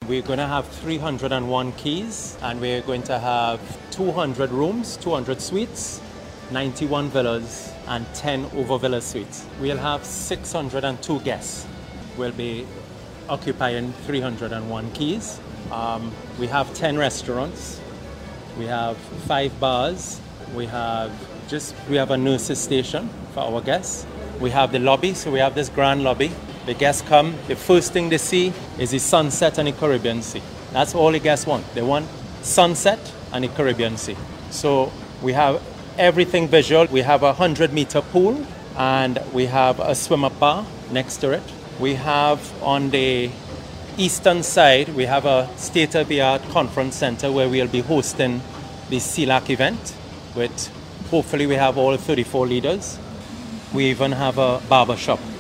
We're going to have 301 keys, and we're going to have 200 rooms, 200 suites, 91 villas, and 10 over villa suites. We'll have 602 guests. We'll be occupying 301 keys. We have 10 restaurants. We have 5 bars. We have a nurses station for our guests. We have the lobby, so we have this grand lobby. The guests come, the first thing they see is the sunset and the Caribbean Sea. That's all the guests want. They want sunset and the Caribbean Sea. So we have everything visual. We have a 100-meter pool, and we have a swim-up bar next to it. We have on the eastern side, we have a state-of-the-art conference center where we'll be hosting the CELAC event with, hopefully we have all 34 leaders. We even have a barber shop